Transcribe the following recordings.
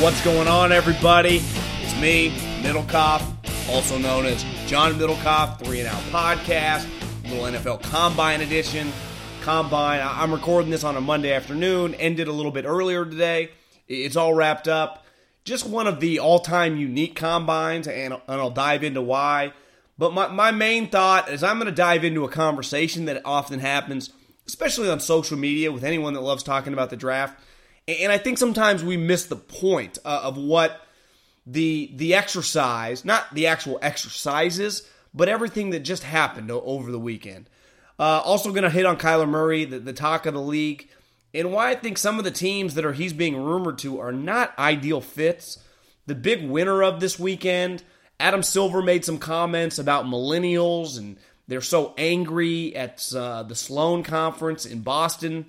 What's going on, everybody? It's me, Middlecoff, also known as John Middlecoff, 3 and Out Podcast, little NFL Combine edition. Combine, I'm recording this on a Monday afternoon, ended a little bit earlier today. It's all wrapped up. Just one of the all-time unique combines, and I'll dive into why. But my main thought is I'm going to dive into a conversation that often happens, especially on social media with anyone that loves talking about the draft. And I think sometimes we miss the point of what the exercise, not the actual exercises, but everything that just happened over the weekend. Also going to hit on Kyler Murray, the talk of the league, and why I think some of the teams that he's being rumored to are not ideal fits. The big winner of this weekend, Adam Silver made some comments about millennials, and they're so angry at the Sloan Conference in Boston.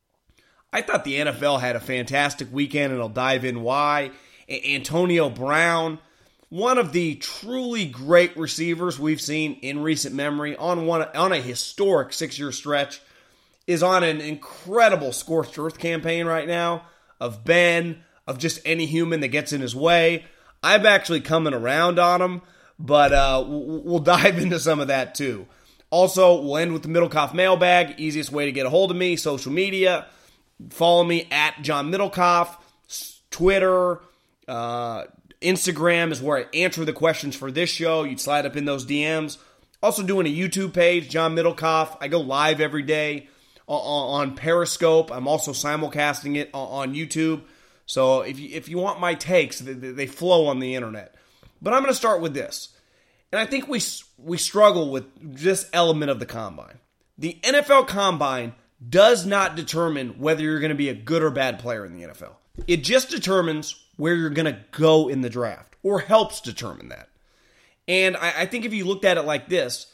I thought the NFL had a fantastic weekend, and I'll dive in why. Antonio Brown, one of the truly great receivers we've seen in recent memory, on a historic 6-year stretch, is on an incredible scorched earth campaign right now of Ben, of just any human that gets in his way. I'm actually coming around on him, but we'll dive into some of that too. Also, we'll end with the Middlecoff mailbag. Easiest way to get a hold of me, social media. Follow me at John Middlecoff. Twitter, Instagram is where I answer the questions for this show. You'd slide up in those DMs. Also doing a YouTube page, John Middlecoff. I go live every day on Periscope. I'm also simulcasting it on YouTube. So if you want my takes, they flow on the internet. But I'm going to start with this. And I think we struggle with this element of the Combine. The NFL Combine does not determine whether you're going to be a good or bad player in the NFL. It just determines where you're going to go in the draft, or helps determine that. And I think if you looked at it like this,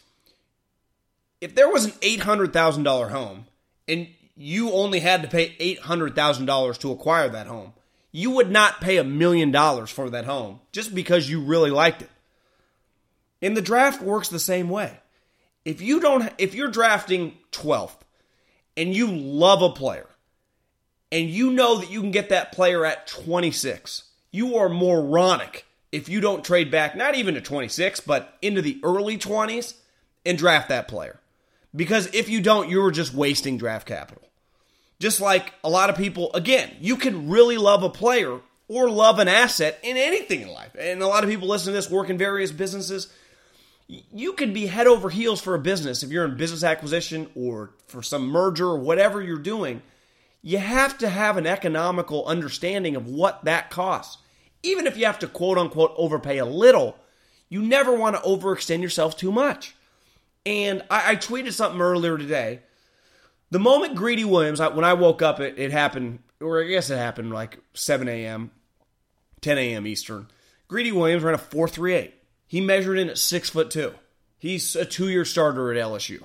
if there was an $800,000 home, and you only had to pay $800,000 to acquire that home, you would not pay $1 million for that home just because you really liked it. And the draft works the same way. If you're drafting 12th, and you love a player, and you know that you can get that player at 26, you are moronic if you don't trade back, not even to 26, but into the early 20s, and draft that player. Because if you don't, you're just wasting draft capital. Just like a lot of people, again, you can really love a player or love an asset in anything in life. And a lot of people listen to this, work in various businesses. You can be head over heels for a business if you're in business acquisition or for some merger or whatever you're doing. You have to have an economical understanding of what that costs. Even if you have to quote-unquote overpay a little, you never want to overextend yourself too much. And I tweeted something earlier today. The moment Greedy Williams, when I woke up, it happened, or I guess it happened like 7 a.m., 10 a.m. Eastern. Greedy Williams ran a 4.38. He measured in at 6'2". He's a 2-year starter at LSU.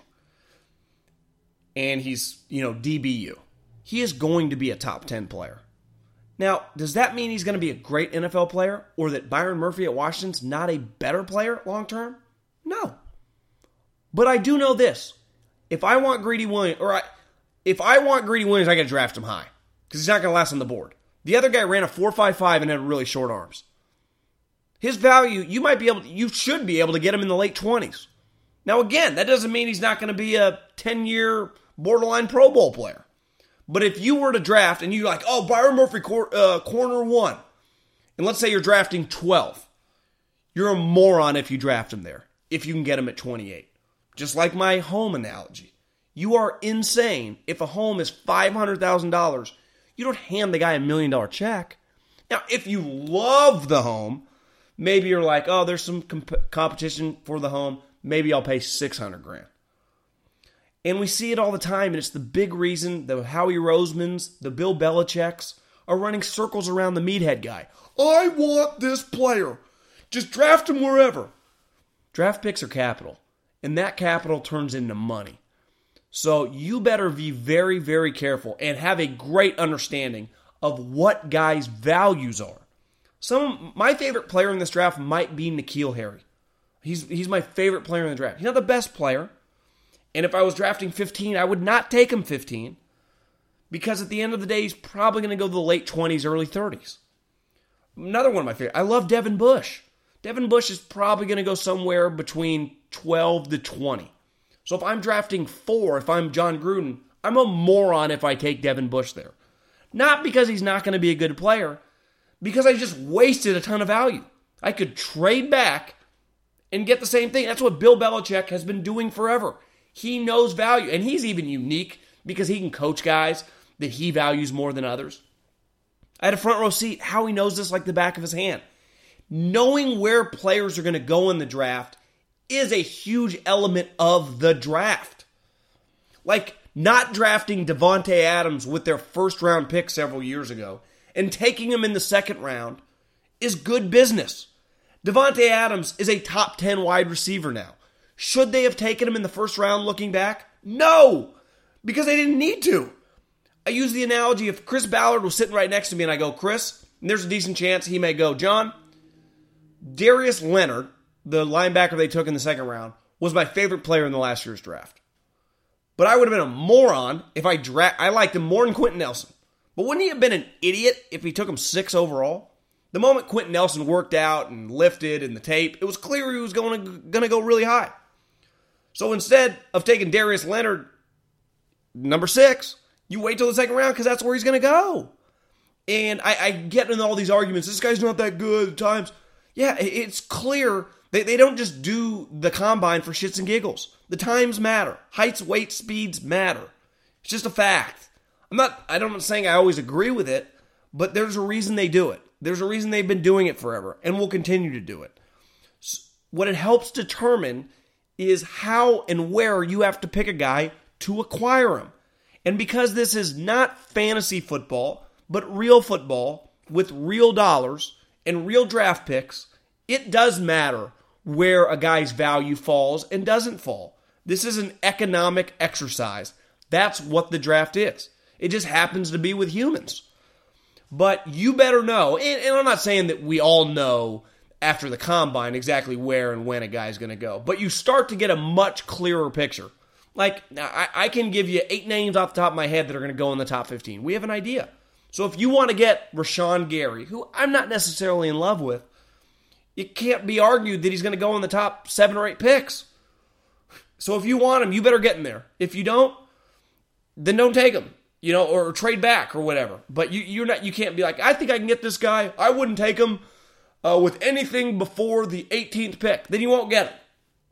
And he's, DBU. He is going to be a top 10 player. Now, does that mean he's going to be a great NFL player, or that Byron Murphy at Washington's not a better player long term? No. But I do know this. If I want Greedy Williams, I got to draft him high, because he's not going to last on the board. The other guy ran a 4.55 and had really short arms. His value, you should be able to get him in the late 20s. Now again, that doesn't mean he's not going to be a 10-year borderline Pro Bowl player. But if you were to draft and you're like, Byron Murphy corner 1, and let's say you're drafting 12, you're a moron if you draft him there, if you can get him at 28. Just like my home analogy. You are insane if a home is $500,000. You don't hand the guy $1 million check. Now, if you love the home, maybe you're like, there's some competition for the home. Maybe I'll pay $600,000. And we see it all the time, and it's the big reason the Howie Rosemans, the Bill Belichicks are running circles around the meathead guy. I want this player. Just draft him wherever. Draft picks are capital, and that capital turns into money. So you better be very, very careful and have a great understanding of what guys' values are. My favorite player in this draft might be N'Keal Harry. He's my favorite player in the draft. He's not the best player. And if I was drafting 15, I would not take him 15. Because at the end of the day, he's probably going to go to the late 20s, early 30s. Another one of my favorites. I love Devin Bush. Devin Bush is probably going to go somewhere between 12 to 20. So if I'm drafting 4, if I'm John Gruden, I'm a moron if I take Devin Bush there. Not because he's not going to be a good player, because I just wasted a ton of value. I could trade back and get the same thing. That's what Bill Belichick has been doing forever. He knows value, and he's even unique because he can coach guys that he values more than others. I had a front row seat how he knows this like the back of his hand. Knowing where players are going to go in the draft is a huge element of the draft. Like not drafting Davante Adams with their first-round pick several years ago and taking him in the second round is good business. Davante Adams is a top 10 wide receiver now. Should they have taken him in the first round looking back? No, because they didn't need to. I use the analogy if Chris Ballard was sitting right next to me and I go, Chris, and there's a decent chance he may go, John, Darius Leonard, the linebacker they took in the second round, was my favorite player in the last year's draft. But I would have been a moron if I liked him more than Quentin Nelson. But wouldn't he have been an idiot if he took him 6 overall? The moment Quentin Nelson worked out and lifted in the tape, it was clear he was going to go really high. So instead of taking Darius Leonard, number 6, you wait till the second round because that's where he's going to go. And I get into all these arguments. This guy's not that good at times. Yeah, it's clear they don't just do the combine for shits and giggles. The times matter. Heights, weights, speeds matter. It's just a fact. I'm not saying I always agree with it, but there's a reason they do it. There's a reason they've been doing it forever and will continue to do it. What it helps determine is how and where you have to pick a guy to acquire him. And because this is not fantasy football, but real football with real dollars and real draft picks, it does matter where a guy's value falls and doesn't fall. This is an economic exercise. That's what the draft is. It just happens to be with humans. But you better know, and I'm not saying that we all know after the combine exactly where and when a guy's going to go, but you start to get a much clearer picture. Like, I can give you 8 names off the top of my head that are going to go in the top 15. We have an idea. So if you want to get Rashawn Gary, who I'm not necessarily in love with, it can't be argued that he's going to go in the top 7 or 8 picks. So if you want him, you better get in there. If you don't, then don't take him. Or trade back or whatever. But you can't be like, I think I can get this guy. I wouldn't take him with anything before the 18th pick. Then you won't get him.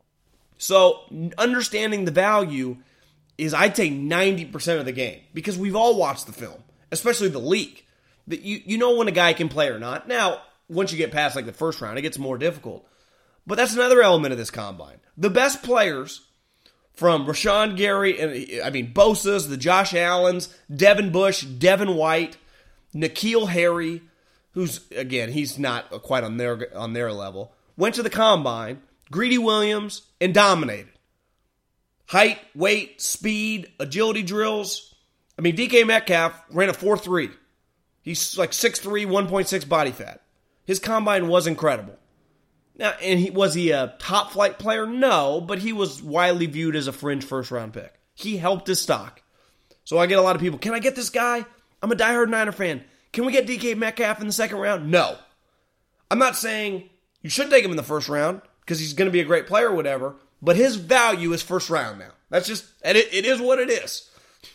So understanding the value is, I'd say, 90% of the game. Because we've all watched the film, especially the league. That you know when a guy can play or not. Now, once you get past like the first round, it gets more difficult. But that's another element of this combine. The best players, from Rashawn Gary, and Bosa's, the Josh Allens, Devin Bush, Devin White, N'Keal Harry, who's, again, he's not quite on their level, went to the combine, Greedy Williams, and dominated. Height, weight, speed, agility drills. DK Metcalf ran a 4.3. He's like 6'3", 1.6 body fat. His combine was incredible. Now, was he a top flight player? No, but he was widely viewed as a fringe first round pick. He helped his stock. So I get a lot of people, can I get this guy? I'm a diehard Niner fan. Can we get DK Metcalf in the second round? No. I'm not saying you should take him in the first round because he's going to be a great player or whatever, but his value is first round now. That's just, it is what it is.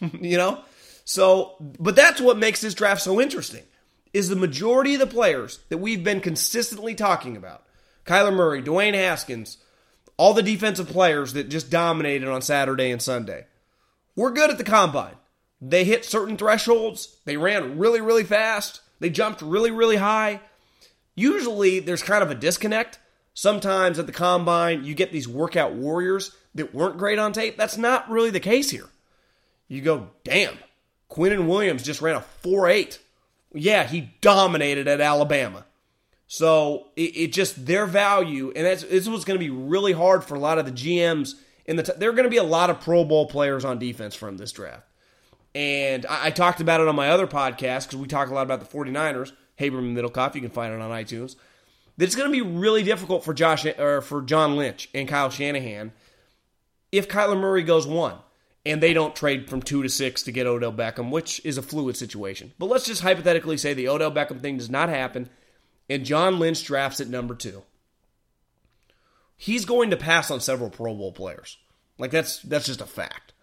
So, but that's what makes this draft so interesting, is the majority of the players that we've been consistently talking about, Kyler Murray, Dwayne Haskins, all the defensive players that just dominated on Saturday and Sunday, were good at the combine. They hit certain thresholds. They ran really, really fast. They jumped really, really high. Usually, there's kind of a disconnect. Sometimes at the combine, you get these workout warriors that weren't great on tape. That's not really the case here. You go, damn, Quinnen Williams just ran a 4.8. Yeah, he dominated at Alabama. So it just, their value, and this was going to be really hard for a lot of the GMs. There are going to be a lot of Pro Bowl players on defense from this draft. And I talked about it on my other podcast, because we talk a lot about the 49ers, Haberman and Middlecoff. You can find it on iTunes. That it's going to be really difficult for John Lynch and Kyle Shanahan if Kyler Murray goes 1 and they don't trade from 2 to 6 to get Odell Beckham, which is a fluid situation. But let's just hypothetically say the Odell Beckham thing does not happen, and John Lynch drafts at number 2, he's going to pass on several Pro Bowl players. Like, that's just a fact.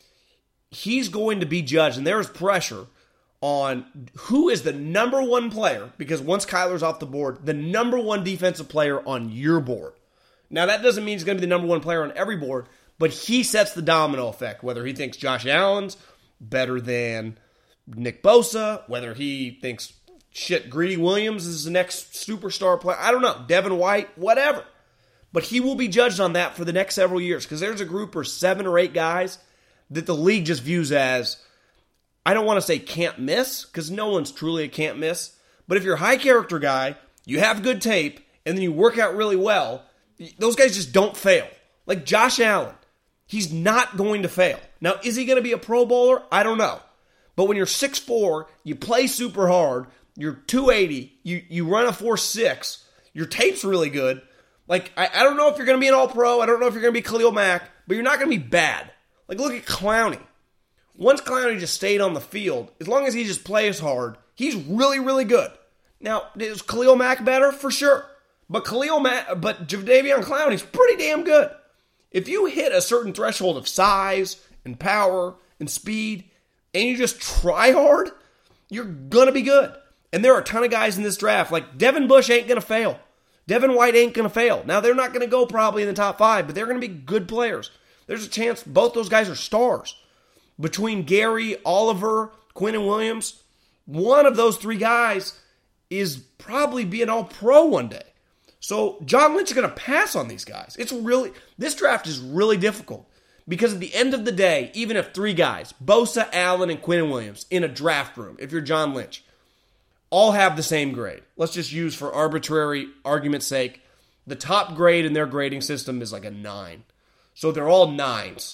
He's going to be judged, and there's pressure on who is the number 1 player, because once Kyler's off the board, the number 1 defensive player on your board. Now, that doesn't mean he's going to be the number 1 player on every board, but he sets the domino effect, whether he thinks Josh Allen's better than Nick Bosa, whether he thinks, Greedy Williams is the next superstar player. I don't know. Devin White, whatever. But he will be judged on that for the next several years, because there's a group of 7 or 8 guys that the league just views as, I don't want to say can't miss, because no one's truly a can't miss, but if you're a high character guy, you have good tape, and then you work out really well, those guys just don't fail. Like Josh Allen, he's not going to fail. Now, is he going to be a Pro Bowler? I don't know. But when you're 6'4", you play super hard, you're 280, you run a 4.6, your tape's really good. Like, I don't know if you're going to be an All-Pro, I don't know if you're going to be Khalil Mack, but you're not going to be bad. Like, look at Clowney. Once Clowney just stayed on the field, as long as he just plays hard, he's really, really good. Now, is Khalil Mack better? For sure. But Jadeveon Clowney's pretty damn good. If you hit a certain threshold of size and power and speed, and you just try hard, you're going to be good. And there are a ton of guys in this draft. Like, Devin Bush ain't going to fail. Devin White ain't going to fail. Now, they're not going to go probably in the top 5, but they're going to be good players. There's a chance both those guys are stars. Between Gary, Oliver, Quinnen Williams, one of those 3 guys is probably be an All-Pro one day. So John Lynch is going to pass on these guys. This draft is really difficult because at the end of the day, even if 3 guys, Bosa, Allen, and Quinnen Williams in a draft room, if you're John Lynch, all have the same grade. Let's just use, for arbitrary argument's sake, the top grade in their grading system is like a 9. So they're all 9s.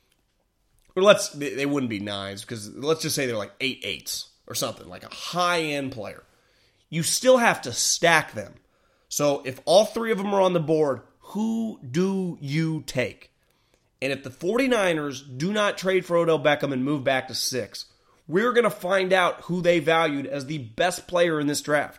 Or they wouldn't be 9s, because let's just say they're like 8 8s or something, like a high-end player. You still have to stack them. So if all 3 of them are on the board, who do you take? And if the 49ers do not trade for Odell Beckham and move back to 6, we're going to find out who they valued as the best player in this draft.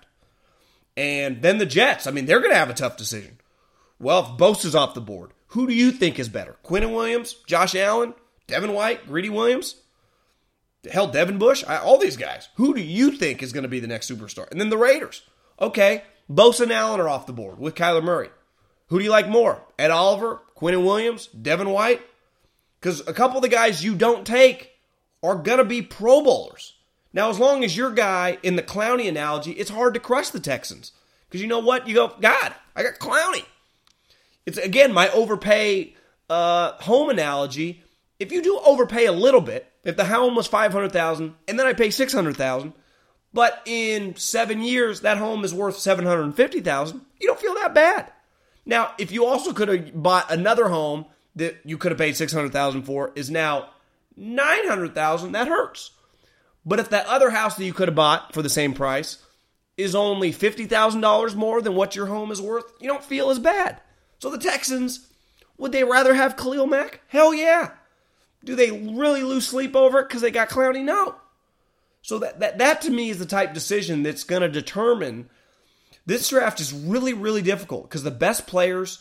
And then the Jets, they're going to have a tough decision. Well, if Bosa's off the board, who do you think is better? Quinnen Williams, Josh Allen, Devin White, Greedy Williams? Hell, Devin Bush? All these guys. Who do you think is going to be the next superstar? And then the Raiders. Okay, Bosa and Allen are off the board with Kyler Murray. Who do you like more? Ed Oliver, Quinnen Williams, Devin White? Because a couple of the guys you don't take are going to be Pro Bowlers. Now, as long as your guy, in the Clowney analogy, it's hard to crush the Texans. Because you know what? You go, God, I got Clowney. It's, again, my overpay home analogy. If you do overpay a little bit, if the home was $500,000 and then I pay $600,000, but in 7 years that home is worth $750,000, you don't feel that bad. Now, if you also could have bought another home that you could have paid $600,000 for is now $900,000, that hurts. But if that other house that you could have bought for the same price is only $50,000 more than what your home is worth, you don't feel as bad. So the Texans, would they rather have Khalil Mack? Hell yeah. Do they really lose sleep over it because they got Clowney? No. So that to me is the type of decision that's going to determine. This draft is really, really difficult because the best players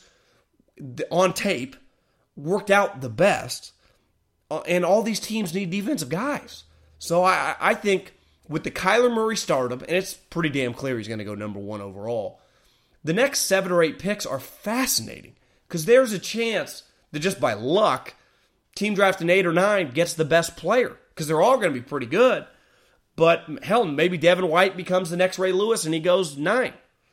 on tape worked out the best, and all these teams need defensive guys. So I think with the Kyler Murray stardom, and it's pretty damn clear he's going to go number 1 overall, the next 7 or 8 picks are fascinating because there's a chance that just by luck, team drafting 8 or 9 gets the best player because they're all going to be pretty good. But hell, maybe Devin White becomes the next Ray Lewis and he goes 9.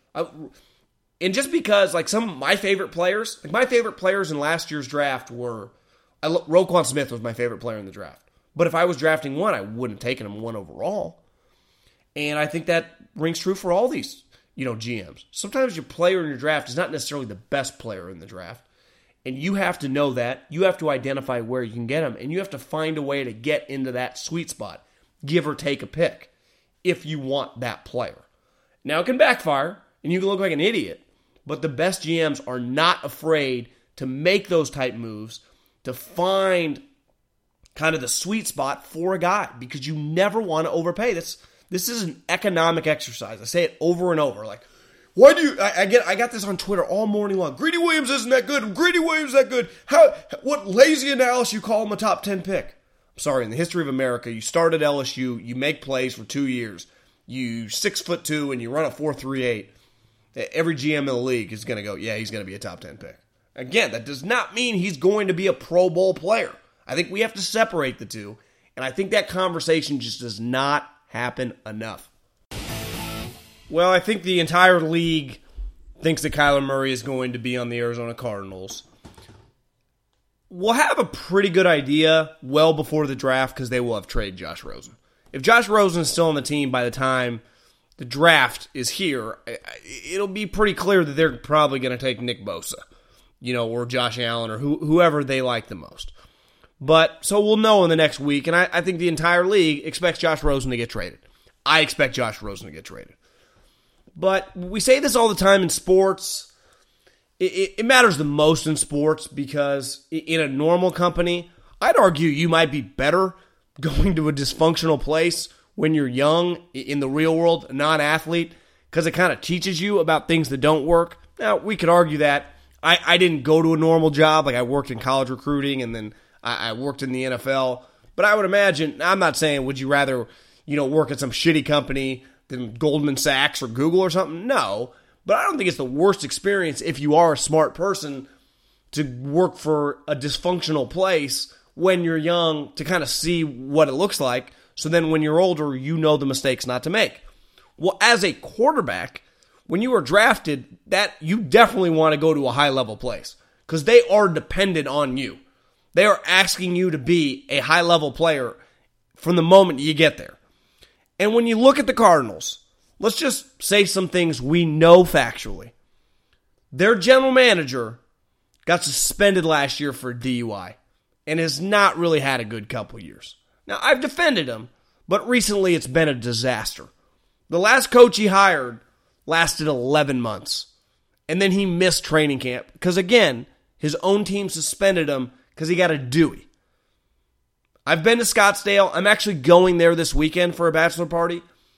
And just because, like, some of my favorite players, in last year's draft were, Roquan Smith was my favorite player in the draft. But if I was drafting 1, I wouldn't have taken him 1 overall. And I think that rings true for all these, GMs. Sometimes your player in your draft is not necessarily the best player in the draft. And you have to know that. You have to identify where you can get him. And you have to find a way to get into that sweet spot. Give or take a pick. If you want that player. Now it can backfire. And you can look like an idiot. But the best GMs are not afraid to make those type moves. To find kind of the sweet spot for a guy. Because you never want to overpay. This is an economic exercise. I say it over and over. Like, Why do you? I got this on Twitter all morning long. Greedy Williams isn't that good. Greedy Williams is that good. What lazy analysis you call him a top 10 pick? I'm sorry. In the history of America, you start at LSU, you make plays for 2 years, you 6'2", and you run a 4.38. Every GM in the league is going to go, yeah, he's going to be a top 10 pick. Again, that does not mean he's going to be a Pro Bowl player. I think we have to separate the two, and I think that conversation just does not happen enough. Well, I think the entire league thinks that Kyler Murray is going to be on the Arizona Cardinals. We'll have a pretty good idea well before the draft because they will have traded Josh Rosen. If Josh Rosen is still on the team by the time the draft is here, it'll be pretty clear that they're probably going to take Nick Bosa, or Josh Allen or whoever they like the most. But so we'll know in the next week, and I think the entire league expects Josh Rosen to get traded. I expect Josh Rosen to get traded. But we say this all the time in sports. It matters the most in sports because in a normal company, I'd argue you might be better going to a dysfunctional place when you're young in the real world, a non-athlete, because it kind of teaches you about things that don't work. Now, we could argue that. I didn't go to a normal job. Like I worked in college recruiting and then I worked in the NFL. But I would imagine, I'm not saying would you rather, work at some shitty company than Goldman Sachs or Google or something? No, but I don't think it's the worst experience if you are a smart person to work for a dysfunctional place when you're young to kind of see what it looks like. So then when you're older, you know the mistakes not to make. Well, as a quarterback, when you are drafted, that you definitely want to go to a high-level place because they are dependent on you. They are asking you to be a high-level player from the moment you get there. And when you look at the Cardinals, let's just say some things we know factually. Their general manager got suspended last year for DUI and has not really had a good couple years. Now, I've defended him, but recently it's been a disaster. The last coach he hired lasted 11 months, and then he missed training camp because, again, his own team suspended him because he got a Dewey. I've been to Scottsdale. I'm actually going there this weekend for a bachelor party.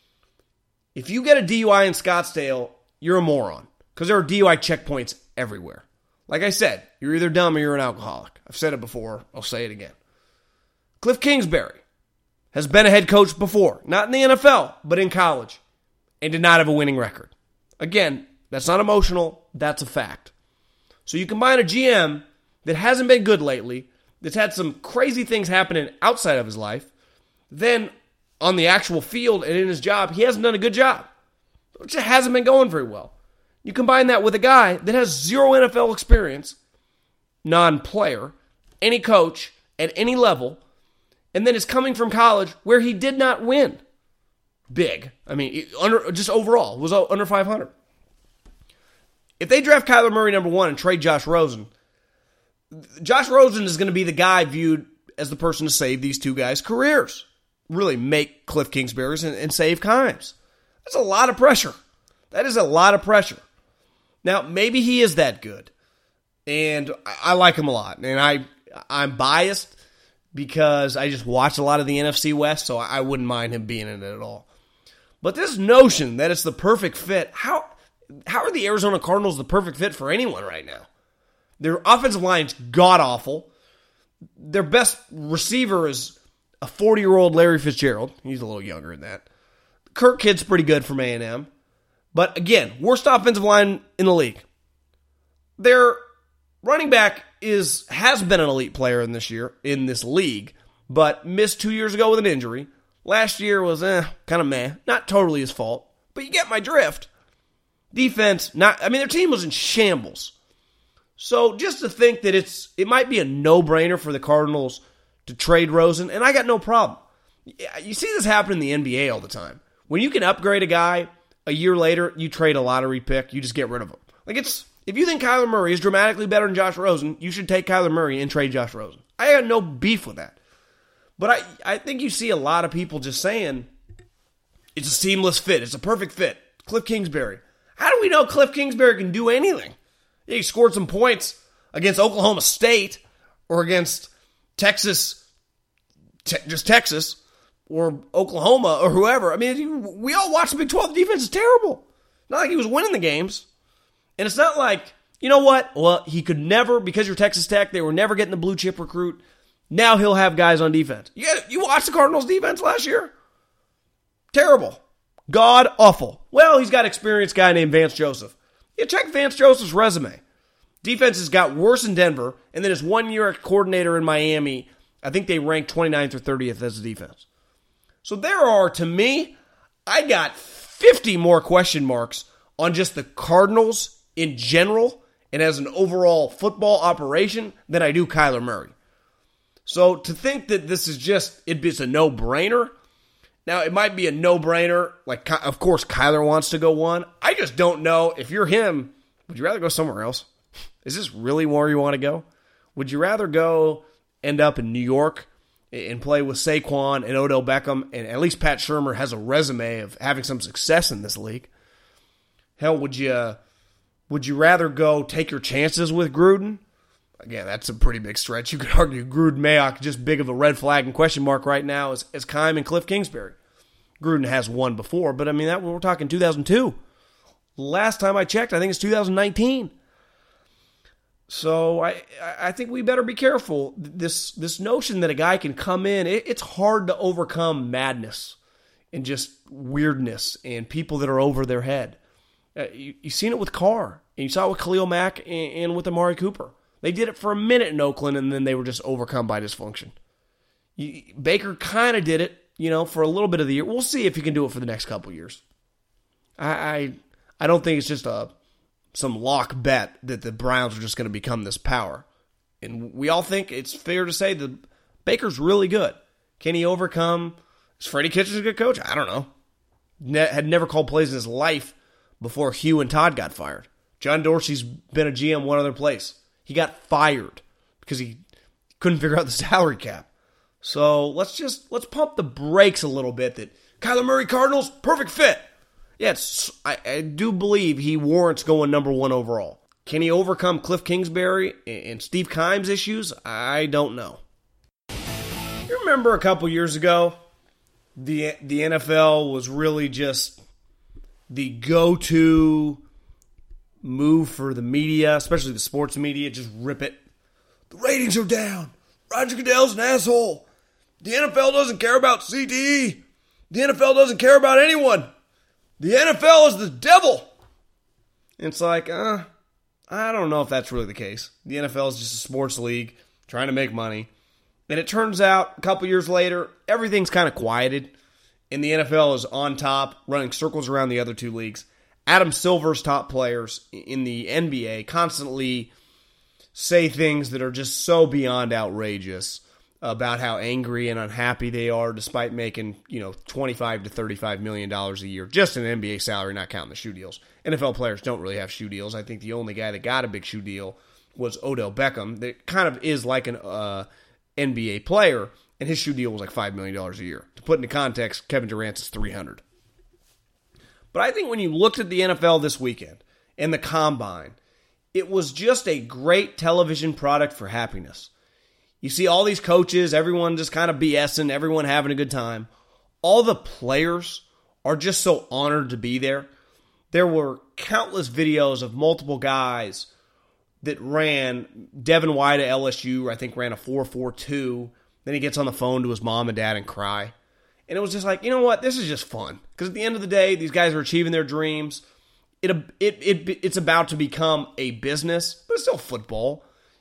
If you get a DUI in Scottsdale, you're a moron because there are DUI checkpoints everywhere. Like I said, you're either dumb or you're an alcoholic. I've said it before. I'll say it again. Cliff Kingsbury has been a head coach before, not in the NFL, but in college, and did not have a winning record. Again, that's not emotional. That's a fact. So you combine a GM that hasn't been good lately, that's had some crazy things happening outside of his life, then on the actual field and in his job, he hasn't done a good job. It just hasn't been going very well. You combine that with a guy that has zero NFL experience, non-player, any coach at any level, and then is coming from college where he did not win big. I mean, just overall, was under 500. If they draft Kyler Murray number 1 and trade Josh Rosen is going to be the guy viewed as the person to save these two guys' careers. Really make Cliff Kingsbury's and save Kimes. That's a lot of pressure. That is a lot of pressure. Now, maybe he is that good. And I like him a lot. And I'm biased because I just watch a lot of the NFC West, so I wouldn't mind him being in it at all. But this notion that it's the perfect fit, how are the Arizona Cardinals the perfect fit for anyone right now? Their offensive line's god-awful. Their best receiver is a 40-year-old Larry Fitzgerald. He's a little younger than that. Kirk Kidd's pretty good from A&M. But again, worst offensive line in the league. Their running back has been an elite player in this league, but missed 2 years ago with an injury. Last year was kind of meh. Not totally his fault, but you get my drift. Defense, their team was in shambles. So just to think that it might be a no-brainer for the Cardinals to trade Rosen, and I got no problem. You see this happen in the NBA all the time. When you can upgrade a guy, a year later, you trade a lottery pick, you just get rid of him. If you think Kyler Murray is dramatically better than Josh Rosen, you should take Kyler Murray and trade Josh Rosen. I got no beef with that. But I think you see a lot of people just saying, it's a seamless fit, it's a perfect fit. Cliff Kingsbury. How do we know Cliff Kingsbury can do anything? He scored some points against Oklahoma State or against Texas, Texas, or Oklahoma or whoever. I mean, we all watch the Big 12. The defense is terrible. Not like he was winning the games. And it's not like, you know what? Well, he could never, because you're Texas Tech, they were never getting the blue chip recruit. Now he'll have guys on defense. You watched the Cardinals defense last year? Terrible. God awful. Well, he's got an experienced guy named Vance Joseph. You check Vance Joseph's resume. Defense has got worse in Denver, and then his 1 year coordinator in Miami, I think they ranked 29th or 30th as a defense. So there are, to me, I got 50 more question marks on just the Cardinals in general and as an overall football operation than I do Kyler Murray. So to think that this is just, it's a no-brainer. Now, it might be a no-brainer. Like, of course, Kyler wants to go one. I just don't know. If you're him, would you rather go somewhere else? Is this really where you want to go? Would you rather go end up in New York and play with Saquon and Odell Beckham, and at least Pat Shurmur has a resume of having some success in this league? Hell, would you rather go take your chances with Gruden? Again, that's a pretty big stretch. You could argue Gruden Mayock just big of a red flag and question mark right now as Keim and Cliff Kingsbury. Gruden has won before, but I mean, we're talking 2002. Last time I checked, I think it's 2019. So I think we better be careful. This notion that a guy can come in, it's hard to overcome madness and just weirdness and people that are over their head. You've seen it with Carr, and you saw it with Khalil Mack and with Amari Cooper. They did it for a minute in Oakland, and then they were just overcome by dysfunction. Baker kind of did it, for a little bit of the year. We'll see if he can do it for the next couple years. I don't think it's just some lock bet that the Browns are just going to become this power. And we all think it's fair to say that Baker's really good. Can he overcome? Is Freddie Kitchens a good coach? I don't know. Had never called plays in his life before Hugh and Todd got fired. John Dorsey's been a GM one other place. He got fired because he couldn't figure out the salary cap. So let's pump the brakes a little bit. That Kyler Murray Cardinals, perfect fit. Yes, I do believe he warrants going number one overall. Can he overcome Cliff Kingsbury and Steve Keim's issues? I don't know. You remember a couple years ago, the NFL was really just the go-to move for the media, especially the sports media. Just rip it. The ratings are down. Roger Goodell's an asshole. The NFL doesn't care about CTE. The NFL doesn't care about anyone. The NFL is the devil. It's like, I don't know if that's really the case. The NFL is just a sports league trying to make money. And it turns out a couple years later, everything's kind of quieted. And the NFL is on top, running circles around the other two leagues. Adam Silver's top players in the NBA constantly say things that are just so beyond outrageous about how angry and unhappy they are despite making, $25 to $35 million a year. Just an NBA salary, not counting the shoe deals. NFL players don't really have shoe deals. I think the only guy that got a big shoe deal was Odell Beckham. That kind of is like an NBA player, and his shoe deal was like $5 million a year. To put into context, Kevin Durant's is $300. But I think when you looked at the NFL this weekend and the Combine, it was just a great television product for happiness. You see all these coaches, everyone just kind of BSing, everyone having a good time. All the players are just so honored to be there. There were countless videos of multiple guys that ran. Devin White at LSU, I think, ran a 4.42. Then he gets on the phone to his mom and dad and cry. And it was just like, you know what? This is just fun. Because at the end of the day, these guys are achieving their dreams. It's about to become a business, but it's still football.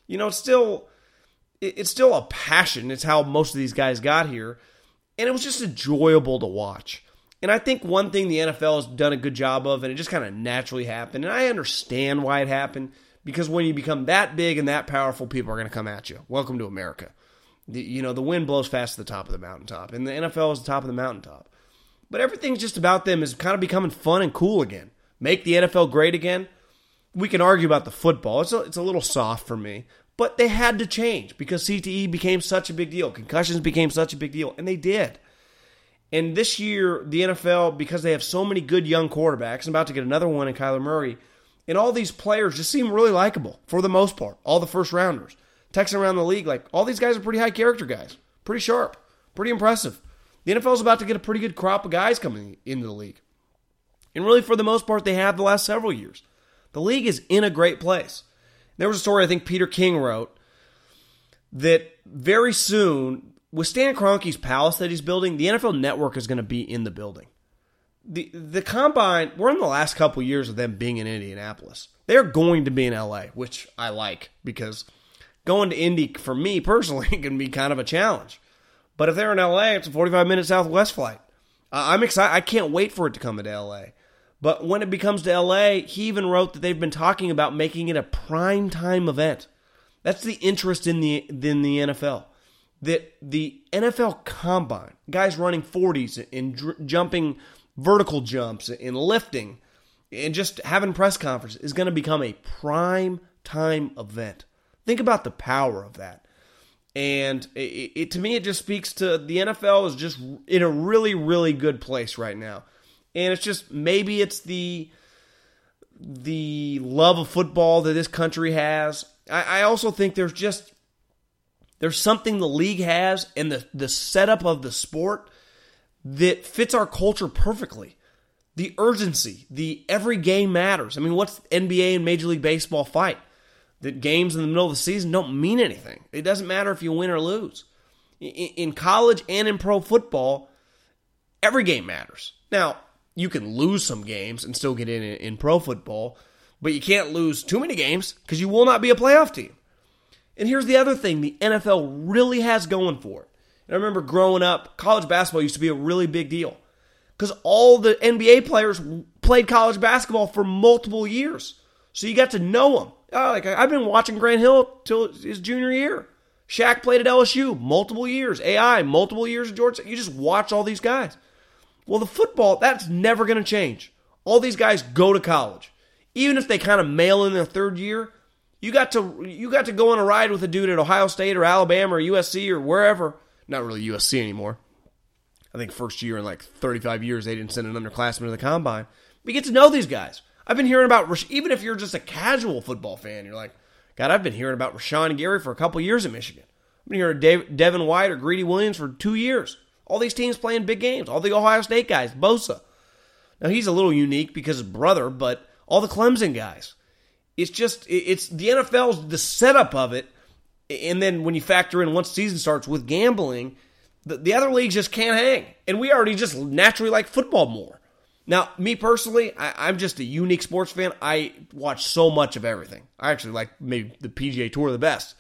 It's still a passion. It's how most of these guys got here. And it was just enjoyable to watch. And I think one thing the NFL has done a good job of, and it just kind of naturally happened, and I understand why it happened, because when you become that big and that powerful, people are going to come at you. Welcome to America. The wind blows fast to the top of the mountaintop, and the NFL is the top of the mountaintop. But everything's just about them is kind of becoming fun and cool again. Make the NFL great again. We can argue about the football. It's a little soft for me. But they had to change because CTE became such a big deal. Concussions became such a big deal, and they did. And this year, the NFL, because they have so many good young quarterbacks, I'm about to get another one in Kyler Murray, and all these players just seem really likable for the most part, all the first-rounders. Texting around the league, like, all these guys are pretty high-character guys, pretty sharp, pretty impressive. The NFL is about to get a pretty good crop of guys coming into the league. And really, for the most part, they have the last several years. The league is in a great place. There was a story I think Peter King wrote that very soon, with Stan Kroenke's palace that he's building, the NFL Network is going to be in the building. The Combine, we're in the last couple years of them being in Indianapolis. They're going to be in LA, which I like, because going to Indy, for me personally, can be kind of a challenge. But if they're in LA, it's a 45-minute Southwest flight. I'm excited. I can't wait for it to come into LA. But when it becomes to LA, he even wrote that they've been talking about making it a primetime event. That's the interest in the NFL. That the NFL Combine, guys running 40s and jumping vertical jumps and lifting and just having press conferences, is going to become a prime time event. Think about the power of that. And to me, it just speaks to the NFL is just in a really, really good place right now. And it's just, maybe it's the love of football that this country has. I also think there's something the league has and the setup of the sport that fits our culture perfectly. The urgency, the every game matters. I mean, what's NBA and Major League Baseball fight? That games in the middle of the season don't mean anything. It doesn't matter if you win or lose. In college and in pro football, every game matters. Now, you can lose some games and still get in pro football, but you can't lose too many games because you will not be a playoff team. And here's the other thing the NFL really has going for it. And I remember growing up, college basketball used to be a really big deal because all the NBA players played college basketball for multiple years. So you got to know them. I've been watching Grant Hill till his junior year. Shaq played at LSU multiple years. AI, multiple years at Georgia. You just watch all these guys. Well, the football, that's never going to change. All these guys go to college. Even if they kind of mail in their third year, you got to go on a ride with a dude at Ohio State or Alabama or USC or wherever. Not really USC anymore. I think first year in like 35 years, they didn't send an underclassman to the Combine. But you get to know these guys. I've been hearing about, even if you're just a casual football fan, you're like, God, I've been hearing about Rashawn Gary for a couple years at Michigan. I've been hearing Devin White or Greedy Williams for 2 years. All these teams playing big games. All the Ohio State guys, Bosa. Now, he's a little unique because his brother, but all the Clemson guys. It's the NFL's the setup of it. And then when you factor in once season starts with gambling, the other leagues just can't hang. And we already just naturally like football more. Now, me personally, I'm just a unique sports fan. I watch so much of everything. I actually like maybe the PGA Tour the best.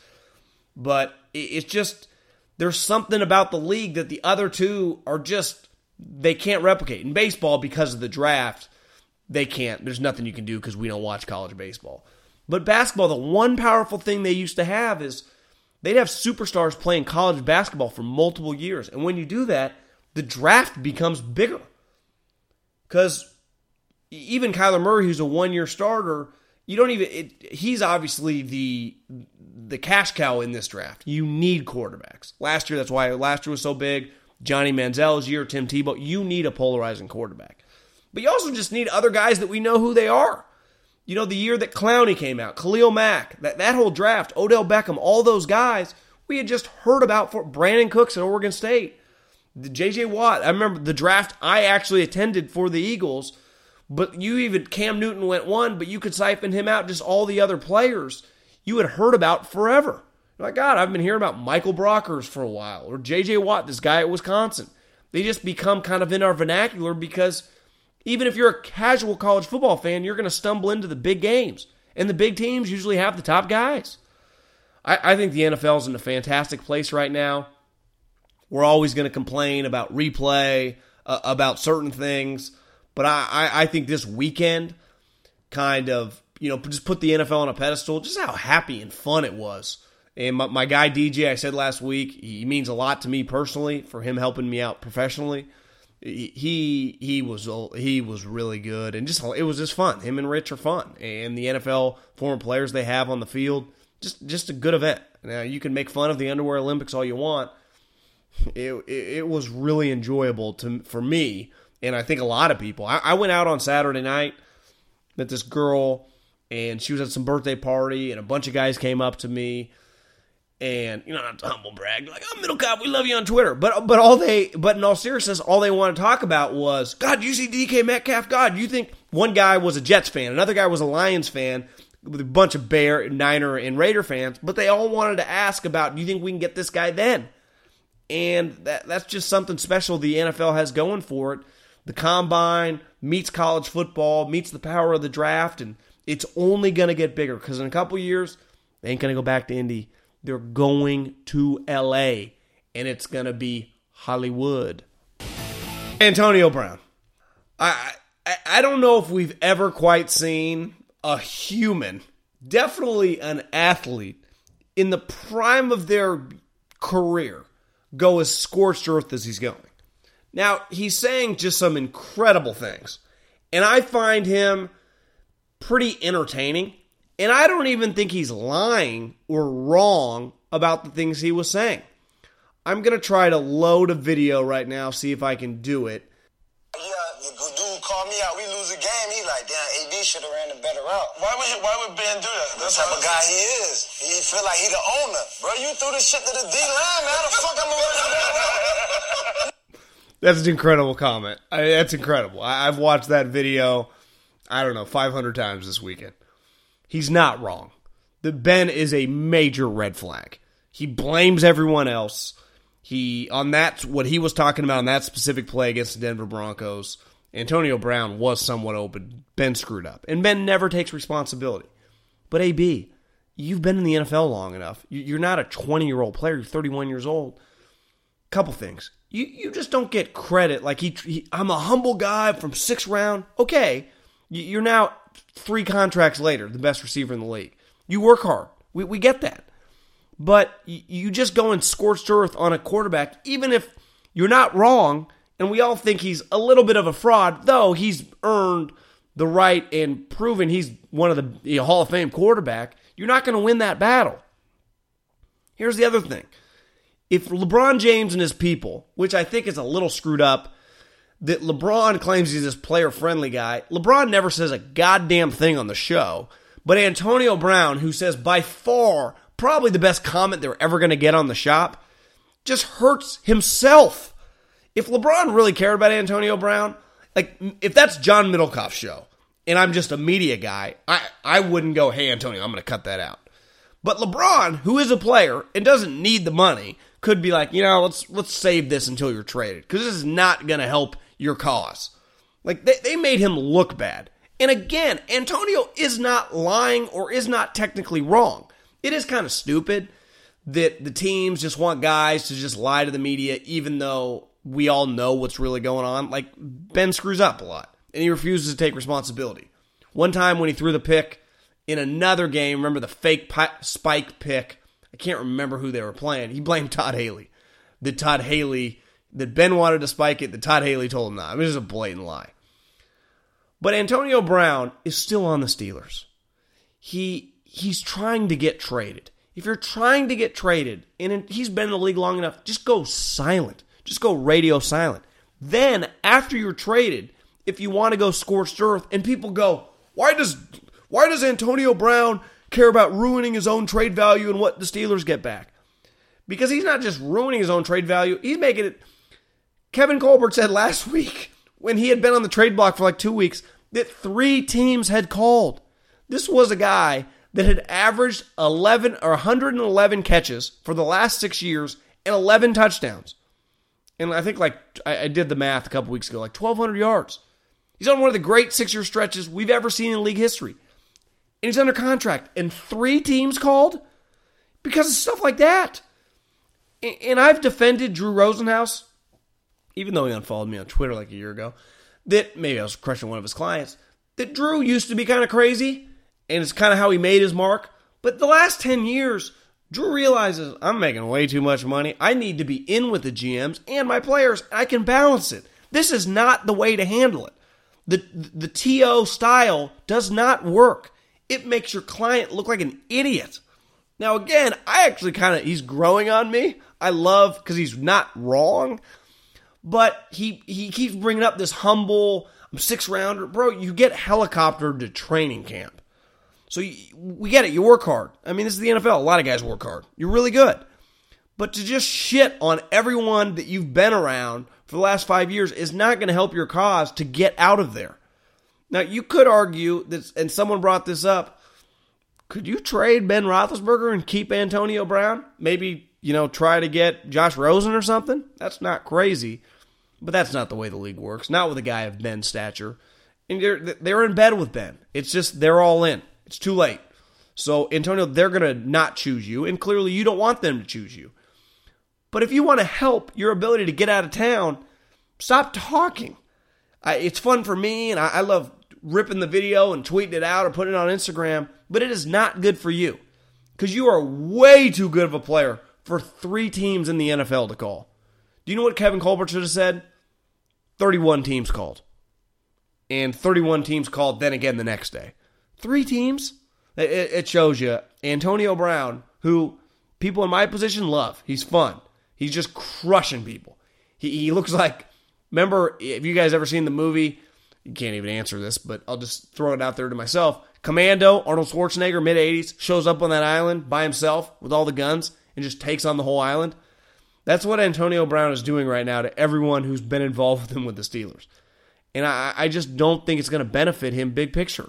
But it's just, there's something about the league that the other two are just, they can't replicate. In baseball, because of the draft, they can't. There's nothing you can do because we don't watch college baseball. But basketball, the one powerful thing they used to have is they'd have superstars playing college basketball for multiple years. And when you do that, the draft becomes bigger. Because even Kyler Murray, who's a one-year starter, he's obviously the cash cow in this draft. You need quarterbacks. Last year, that's why last year was so big. Johnny Manziel's year, Tim Tebow. You need a polarizing quarterback. But you also just need other guys that we know who they are. You know, the year that Clowney came out, Khalil Mack, that whole draft, Odell Beckham, all those guys, we had just heard about for Brandon Cooks at Oregon State. The J.J. Watt, I remember the draft I actually attended for the Eagles, but Cam Newton went one, but you could siphon him out, just all the other players you had heard about forever. You're like, God, I've been hearing about Michael Brockers for a while, or J.J. Watt, this guy at Wisconsin. They just become kind of in our vernacular because even if you're a casual college football fan, you're going to stumble into the big games, and the big teams usually have the top guys. I think the NFL's in a fantastic place right now. We're always going to complain about replay, about certain things. But I think this weekend kind of, just put the NFL on a pedestal, just how happy and fun it was. And my guy DJ, I said last week, he means a lot to me personally for him helping me out professionally. He was really good. And it was just fun. Him and Rich are fun. And the NFL former players they have on the field, just a good event. Now, you can make fun of the Underwear Olympics all you want. It was really enjoyable for me, and I think a lot of people. I went out on Saturday night, met this girl, and she was at some birthday party, and a bunch of guys came up to me, And, not to humble brag, like, oh, Middlecoff, we love you on Twitter. But in all seriousness, all they want to talk about was, God, you see DK Metcalf? God, you think one guy was a Jets fan, another guy was a Lions fan, with a bunch of Bear, Niner, and Raider fans, but they all wanted to ask about, do you think we can get this guy then? And that's just something special the NFL has going for it. The combine meets college football, meets the power of the draft, and it's only going to get bigger because in a couple years, they ain't going to go back to Indy. They're going to LA, and it's going to be Hollywood. Antonio Brown. I don't know if we've ever quite seen a human, definitely an athlete, in the prime of their career go as scorched earth as he's going. Now, he's saying just some incredible things, and I find him pretty entertaining. And I don't even think he's lying or wrong about the things he was saying. I'm going to try to load a video right now, see if I can do it. Yeah, the dude called me out. We lose a game. He like, damn, AD should have ran a better route. Why would Ben do that? That's the type of guy he is. He feel like he the owner. Bro, you threw this shit to the D-line, man. How the fuck I'm going to run a better route? That's an incredible comment. That's incredible. I've watched that video, 500 times this weekend. He's not wrong. The Ben is a major red flag. He blames everyone else. What he was talking about on that specific play against the Denver Broncos, Antonio Brown was somewhat open. Ben screwed up. And Ben never takes responsibility. But AB, you've been in the NFL long enough. You're not a 20-year-old player. You're 31 years old. Couple things. You just don't get credit. Like, I'm a humble guy from 6th round. Okay. You're now 3 contracts later, the best receiver in the league. You work hard. We get that. But you just go in scorched earth on a quarterback, even if you're not wrong, and we all think he's a little bit of a fraud, though he's earned the right and proven he's one of the Hall of Fame quarterback, you're not going to win that battle. Here's the other thing. If LeBron James and his people, which I think is a little screwed up, that LeBron claims he's this player-friendly guy. LeBron never says a goddamn thing on the show. But Antonio Brown, who says by far probably the best comment they're ever going to get on the shop, just hurts himself. If LeBron really cared about Antonio Brown, like if that's John Middlecoff's show, and I'm just a media guy, I wouldn't go, hey, Antonio, I'm going to cut that out. But LeBron, who is a player and doesn't need the money, could be like, let's save this until you're traded, because this is not going to help your cause. Like, they made him look bad. And again, Antonio is not lying or is not technically wrong. It is kind of stupid that the teams just want guys to just lie to the media, even though we all know what's really going on. Like, Ben screws up a lot, and he refuses to take responsibility. One time when he threw the pick in another game, remember the fake spike pick? I can't remember who they were playing. He blamed Todd Haley. That Ben wanted to spike it, that Todd Haley told him not. It was just a blatant lie. But Antonio Brown is still on the Steelers. He's trying to get traded. If you're trying to get traded, and he's been in the league long enough, just go silent. Just go radio silent. Then, after you're traded, if you want to go scorched earth, and people go, why does Antonio Brown care about ruining his own trade value and what the Steelers get back? Because he's not just ruining his own trade value, he's making it. Kevin Colbert said last week, when he had been on the trade block for like 2 weeks, that 3 teams had called. This was a guy that had averaged 111 catches for the last 6 years and 11 touchdowns. And I think I did the math a couple weeks ago, 1,200 yards. He's on one of the great 6-year stretches we've ever seen in league history. And he's under contract. And 3 teams called because of stuff like that. And I've defended Drew Rosenhaus, even though he unfollowed me on Twitter like a year ago, that maybe I was crushing one of his clients, that Drew used to be kind of crazy, and it's kind of how he made his mark. But the last 10 years, Drew realizes, I'm making way too much money. I need to be in with the GMs and my players, and I can balance it. This is not the way to handle it. The TO style does not work. It makes your client look like an idiot. Now, again, I actually he's growing on me. I love, because he's not wrong, but he keeps bringing up this humble, I'm 6th rounder. Bro, you get helicoptered to training camp. So we get it. You work hard. I mean, this is the NFL. A lot of guys work hard. You're really good. But to just shit on everyone that you've been around for the last 5 years is not going to help your cause to get out of there. Now, you could argue that, and someone brought this up, could you trade Ben Roethlisberger and keep Antonio Brown? Maybe, try to get Josh Rosen or something? That's not crazy, but that's not the way the league works. Not with a guy of Ben's stature. And they're in bed with Ben. It's just they're all in. It's too late. So, Antonio, they're going to not choose you, and clearly you don't want them to choose you. But if you want to help your ability to get out of town, stop talking. It's fun for me, and I love ripping the video and tweeting it out or putting it on Instagram, but it is not good for you because you are way too good of a player for 3 teams in the NFL to call. Do you know what Kevin Colbert should have said? 31 teams called. And 31 teams called then again the next day. 3 teams? It shows you Antonio Brown, who people in my position love. He's fun. He's just crushing people. He looks like, remember, have you guys ever seen the movie? You can't even answer this, but I'll just throw it out there to myself. Commando, Arnold Schwarzenegger, mid-'80s, shows up on that island by himself with all the guns and just takes on the whole island. That's what Antonio Brown is doing right now to everyone who's been involved with him with the Steelers. And I just don't think it's going to benefit him big picture.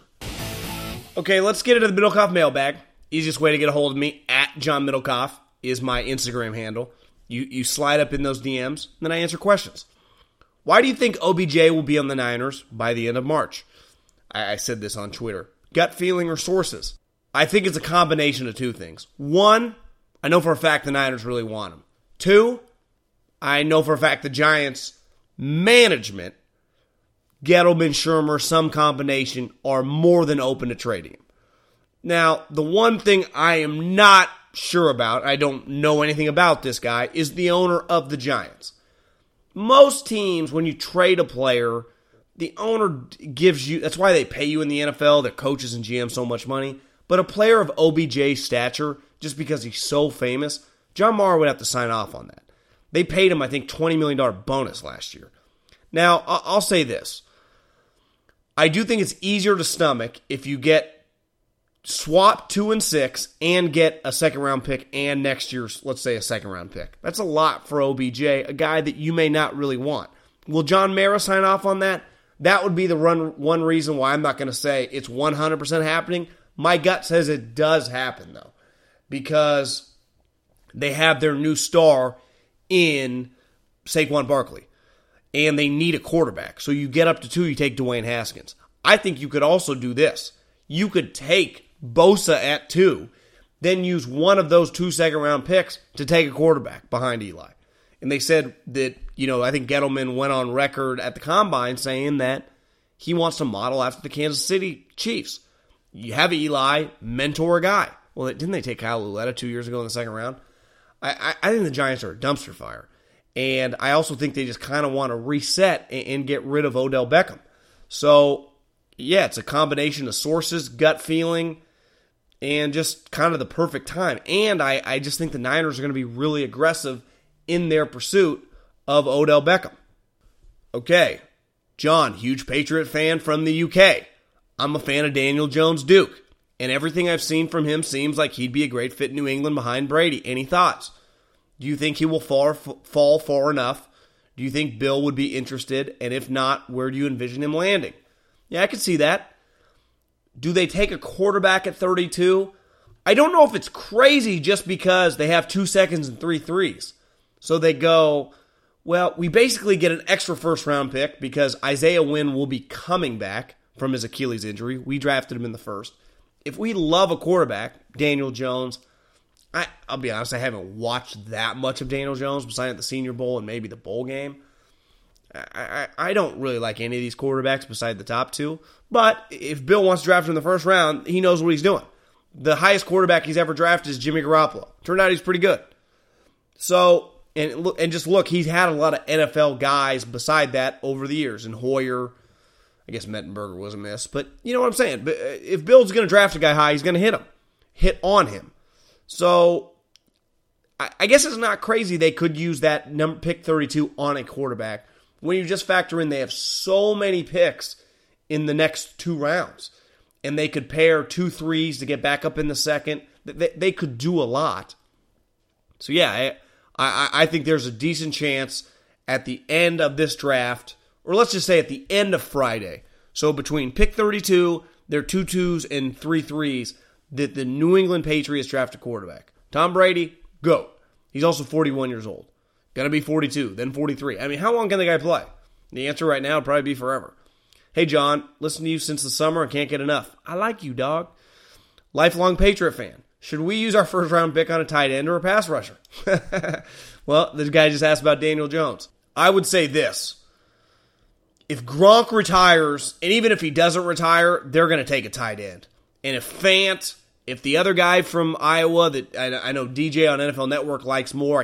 Okay, let's get into the Middlecoff mailbag. Easiest way to get a hold of me, at John Middlecoff, is my Instagram handle. You slide up in those DMs, and then I answer questions. Why do you think OBJ will be on the Niners by the end of March? I said this on Twitter. Gut feeling or sources? I think it's a combination of 2 things. 1, I know for a fact the Niners really want him. 2, I know for a fact the Giants management, Gettleman, Shermer, some combination, are more than open to trading him. Now, the one thing I am not sure about, I don't know anything about this guy, is the owner of the Giants. Most teams, when you trade a player, the owner gives you, that's why they pay you in the NFL, their coaches and GMs so much money. But a player of OBJ's stature, just because he's so famous, John Mara would have to sign off on that. They paid him, I think, $20 million bonus last year. Now, I'll say this. I do think it's easier to stomach if you get swap 2 and 6 and get a second-round pick and next year's, let's say, a second-round pick. That's a lot for OBJ, a guy that you may not really want. Will John Mara sign off on that? That would be the one reason why I'm not going to say it's 100% happening. My gut says it does happen, though, because they have their new star in Saquon Barkley, and they need a quarterback. So you get up to 2, you take Dwayne Haskins. I think you could also do this. You could take Bosa at 2, then use one of those 2 second-round picks to take a quarterback behind Eli. And they said that, I think Gettleman went on record at the Combine saying that he wants to model after the Kansas City Chiefs. You have Eli, mentor a guy. Well, didn't they take Kyle Luletta 2 years ago in the second round? I think the Giants are a dumpster fire. And I also think they just kind of want to reset and get rid of Odell Beckham. So, yeah, it's a combination of sources, gut feeling, and just kind of the perfect time. And I just think the Niners are going to be really aggressive in their pursuit of Odell Beckham. Okay, John, huge Patriot fan from the UK. I'm a fan of Daniel Jones-Duke, and everything I've seen from him seems like he'd be a great fit in New England behind Brady. Any thoughts? Do you think he will fall far enough? Do you think Bill would be interested? And if not, where do you envision him landing? Yeah, I could see that. Do they take a quarterback at 32? I don't know if it's crazy just because they have 2 seconds and 3 threes. So they go, well, we basically get an extra first-round pick because Isaiah Wynn will be coming back from his Achilles injury. We drafted him in the first. If we love a quarterback, Daniel Jones, I'll be honest, I haven't watched that much of Daniel Jones besides the Senior Bowl and maybe the bowl game. I don't really like any of these quarterbacks beside the top 2. But if Bill wants to draft him in the first round, he knows what he's doing. The highest quarterback he's ever drafted is Jimmy Garoppolo. Turned out he's pretty good. So, and just look, he's had a lot of NFL guys beside that over the years. And Hoyer, I guess Mettenberger was a miss. But you know what I'm saying. But if Bill's going to draft a guy high, he's going to hit on him. So, I guess it's not crazy they could use that pick 32 on a quarterback when you just factor in they have so many picks in the next 2 rounds. and they could pair 2 threes to get back up in the second. They could do a lot. So yeah, I think there's a decent chance at the end of this draft, or let's just say at the end of Friday, so between pick 32, their 2 2s and 3 3s, that the New England Patriots draft a quarterback. Tom Brady, go. He's also 41 years old. Gonna be 42, then 43. I mean, how long can the guy play? The answer right now would probably be forever. Hey, John, listen to you since the summer and can't get enough. I like you, dog. Lifelong Patriot fan. Should we use our first-round pick on a tight end or a pass rusher? Well, this guy just asked about Daniel Jones. I would say this. If Gronk retires, and even if he doesn't retire, they're going to take a tight end. And if Fant, if the other guy from Iowa that I know DJ on NFL Network likes more,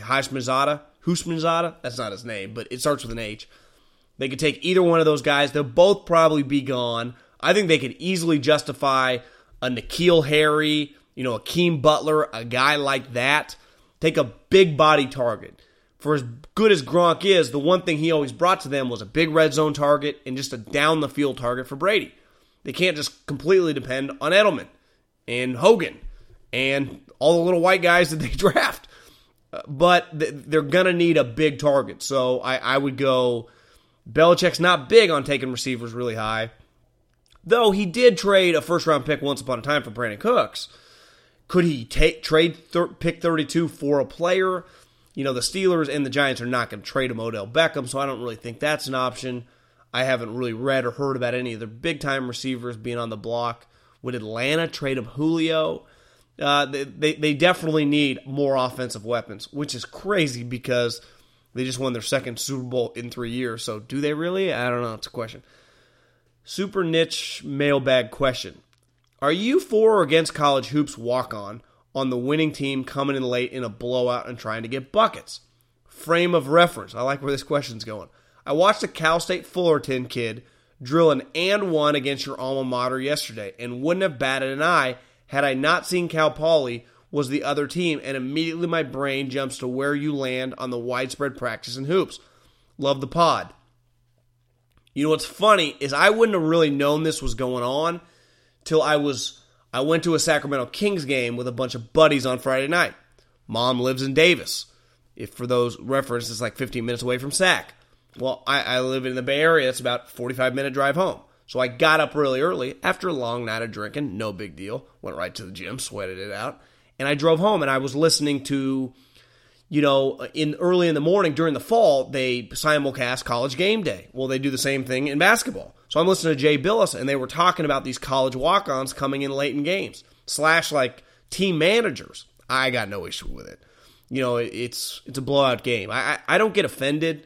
Husmanzada, that's not his name, but it starts with an H. They could take either one of those guys. They'll both probably be gone. I think they could easily justify a N'Keal Harry, a Akeem Butler, a guy like that. Take a big body target. For as good as Gronk is, the one thing he always brought to them was a big red zone target and just a down-the-field target for Brady. They can't just completely depend on Edelman and Hogan and all the little white guys that they draft. But they're going to need a big target. So I would go, Belichick's not big on taking receivers really high. Though he did trade a first-round pick once upon a time for Brandon Cooks. Could he trade pick 32 for a player? The Steelers and the Giants are not going to trade him Odell Beckham, so I don't really think that's an option. I haven't really read or heard about any of their big-time receivers being on the block. Would Atlanta trade him Julio? They definitely need more offensive weapons, which is crazy because they just won their second Super Bowl in 3 years. So do they really? I don't know. It's a question. Super niche mailbag question. Are you for or against college hoops walk-on the winning team coming in late in a blowout and trying to get buckets? Frame of reference. I like where this question's going. I watched a Cal State Fullerton kid drill an and one against your alma mater yesterday and wouldn't have batted an eye had I not seen Cal Poly was the other team, and immediately my brain jumps to where you land on the widespread practice in hoops. Love the pod. What's funny is I wouldn't have really known this was going on till I went to a Sacramento Kings game with a bunch of buddies on Friday night. Mom lives in Davis. If for those references, it's like 15 minutes away from Sac. Well, I live in the Bay Area. It's about a 45-minute drive home. So I got up really early after a long night of drinking. No big deal. Went right to the gym, sweated it out. And I drove home, and I was listening to, early in the morning during the fall, they simulcast College Game Day. Well, they do the same thing in basketball. So I'm listening to Jay Billis, and they were talking about these college walk-ons coming in late in games, / team managers. I got no issue with it. It's a blowout game. I don't get offended.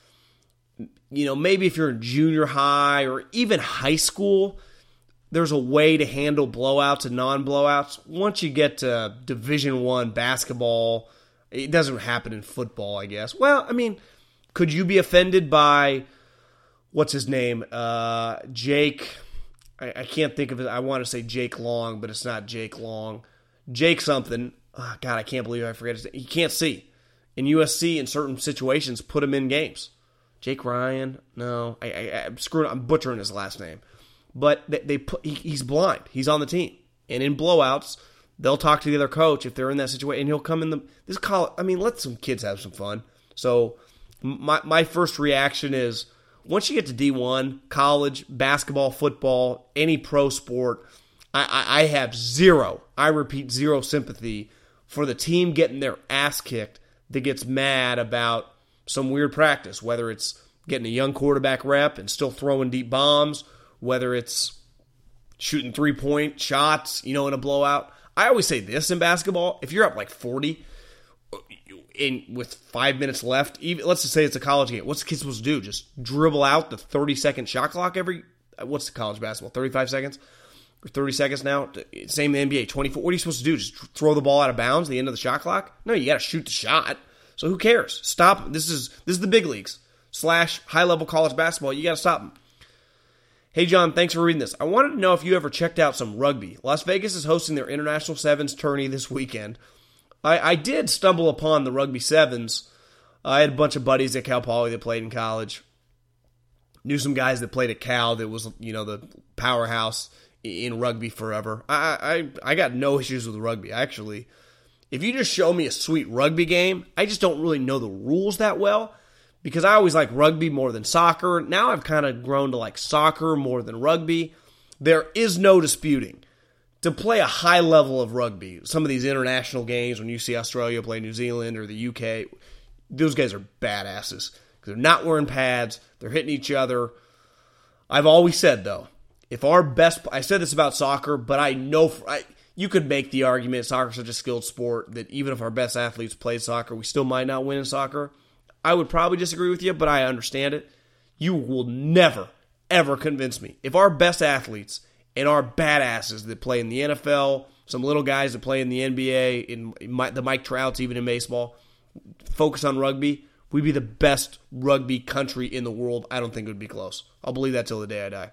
Maybe if you're in junior high or even high school, there's a way to handle blowouts and non-blowouts. Once you get to Division I basketball, it doesn't happen in football, I guess. Well, could you be offended by, what's his name? Jake, I can't think of it. I want to say Jake Long, but it's not Jake Long. Jake something. Oh, God, I can't believe I forget his name. He can't see. And USC, in certain situations, put him in games. Jake Ryan? No, I'm butchering his last name. But he's blind. He's on the team. And in blowouts, they'll talk to the other coach if they're in that situation, and he'll come in this college. Let some kids have some fun. So my first reaction is, once you get to D1, college, basketball, football, any pro sport, I have zero sympathy for the team getting their ass kicked that gets mad about some weird practice, whether it's getting a young quarterback rep and still throwing deep bombs, whether it's shooting three-point shots, in a blowout. I always say this in basketball: if you're up like 40 with 5 minutes left, let's just say it's a college game, what's the kid supposed to do? Just dribble out the 30-second shot clock what's the college basketball, 35 seconds? Or 30 seconds now? Same in the NBA, 24. What are you supposed to do? Just throw the ball out of bounds at the end of the shot clock? No, you got to shoot the shot. So who cares? Stop. This is the big leagues / high-level college basketball. You got to stop them. Hey, John, thanks for reading this. I wanted to know if you ever checked out some rugby. Las Vegas is hosting their International Sevens tourney this weekend. I did stumble upon the Rugby Sevens. I had a bunch of buddies at Cal Poly that played in college. Knew some guys that played at Cal that was, the powerhouse in rugby forever. I got no issues with rugby, actually. If you just show me a sweet rugby game, I just don't really know the rules that well because I always like rugby more than soccer. Now I've kind of grown to like soccer more than rugby. There is no disputing. To play a high level of rugby, some of these international games, when you see Australia play New Zealand or the UK, those guys are badasses. They're not wearing pads. They're hitting each other. I've always said, though, if our best... I said this about soccer, but I know... you could make the argument soccer's such a skilled sport that even if our best athletes played soccer, we still might not win in soccer. I would probably disagree with you, but I understand it. You will never, ever convince me. If our best athletes and our badasses that play in the NFL, some little guys that play in the NBA, the Mike Trouts, even in baseball, focus on rugby, we'd be the best rugby country in the world. I don't think it would be close. I'll believe that till the day I die.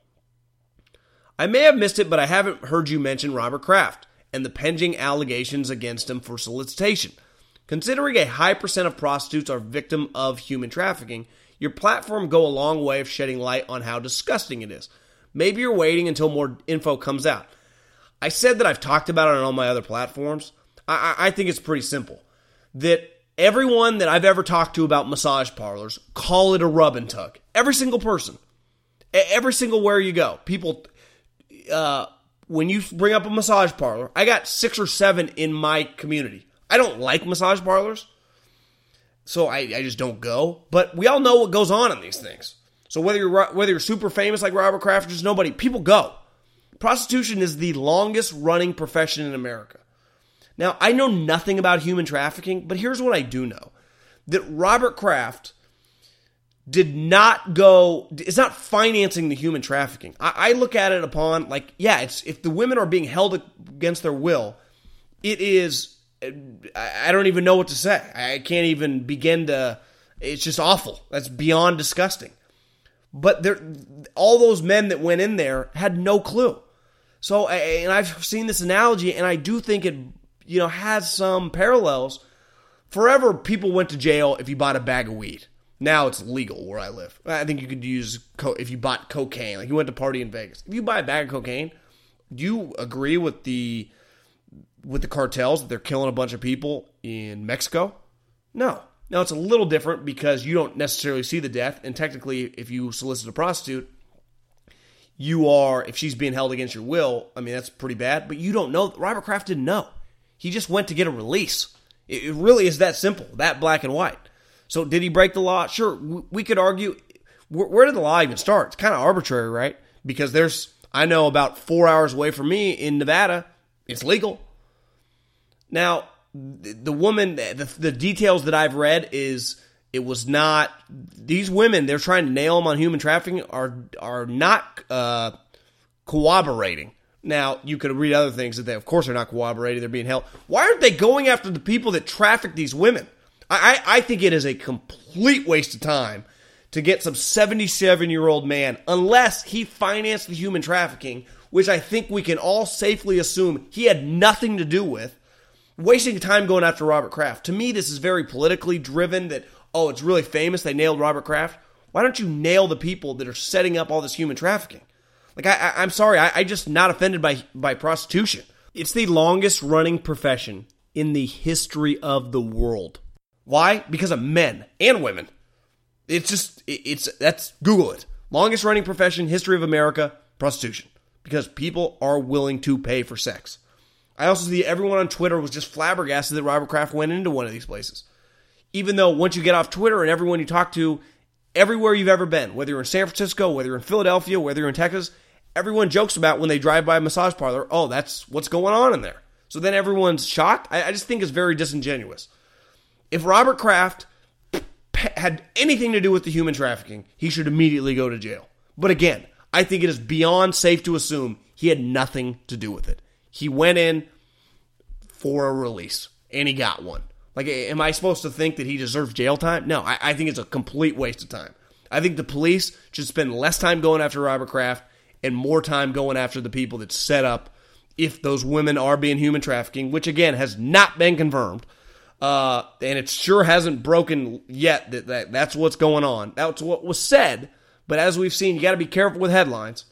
I may have missed it, but I haven't heard you mention Robert Kraft and the pending allegations against him for solicitation. Considering a high percent of prostitutes are victim of human trafficking, your platform go a long way of shedding light on how disgusting it is. Maybe you're waiting until more info comes out. I said that I've talked about it on all my other platforms. I think it's pretty simple. That everyone that I've ever talked to about massage parlors call it a rub and tug. Every single person. Every single where you go. People, when you bring up a massage parlor, I got 6 or 7 in my community. I don't like massage parlors, so I just don't go. But we all know what goes on in these things. So whether you're super famous like Robert Kraft or just nobody, people go. Prostitution is the longest running profession in America. Now, I know nothing about human trafficking, but here's what I do know. That Robert Kraft is not financing the human trafficking. I look at it upon, like, yeah, if the women are being held against their will, it is, I don't even know what to say. I can't even begin to, it's just awful. That's beyond disgusting. But all those men that went in there had no clue. So, and I've seen this analogy, and I do think it, has some parallels. Forever, people went to jail if you bought a bag of weed. Now it's legal where I live. I think you could use, if you bought cocaine, like you went to party in Vegas. If you buy a bag of cocaine, do you agree with the cartels that they're killing a bunch of people in Mexico? No. Now, it's a little different because you don't necessarily see the death, and technically, if you solicit a prostitute, if she's being held against your will, I mean, that's pretty bad, but you don't know. Robert Kraft didn't know. He just went to get a release. It really is that simple, that black and white. So, did he break the law? Sure, we could argue, where did the law even start? It's kind of arbitrary, right? Because I know about 4 hours away from me in Nevada, it's legal. Now, the woman, the details that I've read is it was not, these women, they're trying to nail them on human trafficking, are not cooperating. Now, you could read other things that they, of course, are not cooperating, they're being held. Why aren't they going after the people that traffic these women? I think it is a complete waste of time to get some 77-year-old man, unless he financed the human trafficking, which I think we can all safely assume he had nothing to do with, wasting time going after Robert Kraft. To me, this is very politically driven that, it's really famous, they nailed Robert Kraft. Why don't you nail the people that are setting up all this human trafficking? Like, I'm sorry, I'm just not offended by prostitution. It's the longest running profession in the history of the world. Why? Because of men and women. Google it. Longest running profession, history of America, prostitution. Because people are willing to pay for sex. I also see everyone on Twitter was just flabbergasted that Robert Kraft went into one of these places. Even though once you get off Twitter and everyone you talk to, everywhere you've ever been, whether you're in San Francisco, whether you're in Philadelphia, whether you're in Texas, everyone jokes about when they drive by a massage parlor, that's what's going on in there. So then everyone's shocked. I just think it's very disingenuous. If Robert Kraft had anything to do with the human trafficking, he should immediately go to jail. But again, I think it is beyond safe to assume he had nothing to do with it. He went in for a release, and he got one. Like, am I supposed to think that he deserves jail time? No, I think it's a complete waste of time. I think the police should spend less time going after Robert Kraft and more time going after the people that set up if those women are being human trafficking, which, again, has not been confirmed. And it sure hasn't broken yet that's what's going on. That's what was said, but as we've seen, you got to be careful with headlines.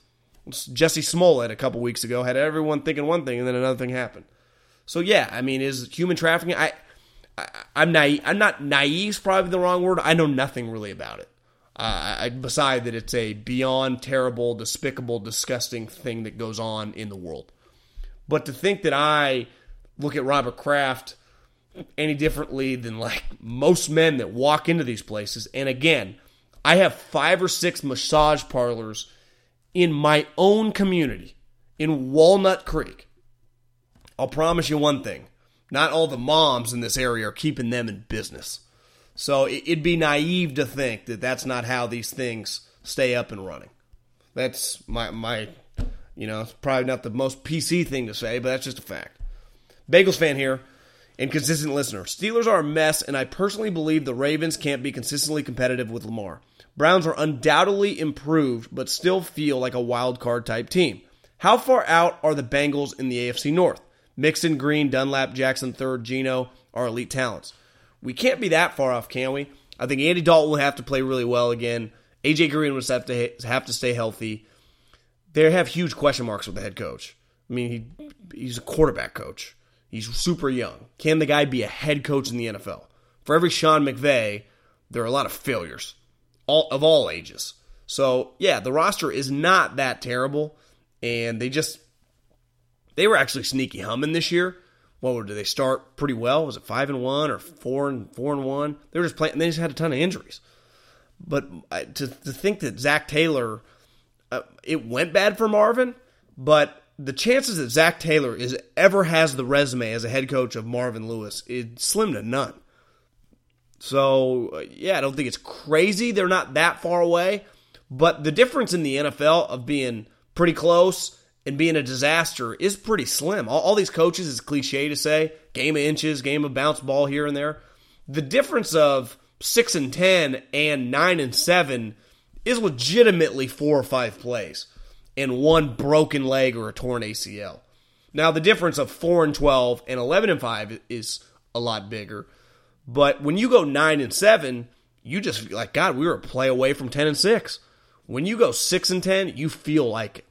Jesse Smollett a couple weeks ago had everyone thinking one thing, and then another thing happened. So yeah, I mean, is human trafficking? I'm naive. I'm not naive. Is probably the wrong word. I know nothing really about it. Beside that, it's a beyond terrible, despicable, disgusting thing that goes on in the world. But to think that I look at Robert Kraft any differently than like most men that walk into these places, and again, I have 5 or 6 massage parlors in my own community in Walnut Creek. I'll promise you one thing. Not all the moms in this area are keeping them in business. So it'd be naive to think that that's not how these things stay up and running. That's my it's probably not the most PC thing to say, but that's just a fact. Bagels fan here and consistent listener. Steelers are a mess, and I personally believe the Ravens can't be consistently competitive with Lamar. Browns are undoubtedly improved, but still feel like a wild card type team. How far out are the Bengals in the AFC North? Mixon, Green, Dunlap, Jackson, Third, Geno are elite talents. We can't be that far off, can we? I think Andy Dalton will have to play really well again. AJ Green will have to stay healthy. They have huge question marks with the head coach. I mean, he's a quarterback coach. He's super young. Can the guy be a head coach in the NFL? For every Sean McVay, there are a lot of failures, of all ages. So, yeah, the roster is not that terrible, and they were actually sneaky humming this year. Did they start pretty well? Was it 5-1 or 4-1? They were just playing, and they just had a ton of injuries. But to think that Zach Taylor, it went bad for Marvin, but the chances that Zach Taylor ever has the resume as a head coach of Marvin Lewis is slim to none. So, yeah, I don't think it's crazy. They're not that far away. But the difference in the NFL of being pretty close and being a disaster is pretty slim. All these coaches, it's cliche to say, game of inches, game of bounce ball here and there. The difference of 6-10 and 9-7 is legitimately 4 or 5 plays and one broken leg or a torn ACL. Now, the difference of 4-12 and 11-5 is a lot bigger. But when you go 9-7, you just feel like, God, we were a play away from 10-6. When you go 6-10, you feel like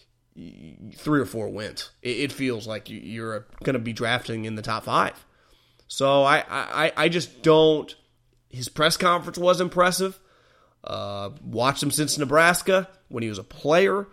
3 or 4 wins. It feels like you're going to be drafting in the top 5. So I just don't. His press conference was impressive. Watched him since Nebraska when he was a player.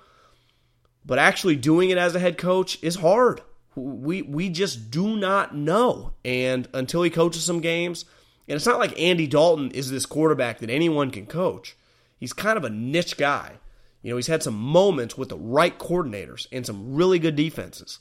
But actually doing it as a head coach is hard. We just do not know. And until he coaches some games, and it's not like Andy Dalton is this quarterback that anyone can coach. He's kind of a niche guy. You know, he's had some moments with the right coordinators and some really good defenses.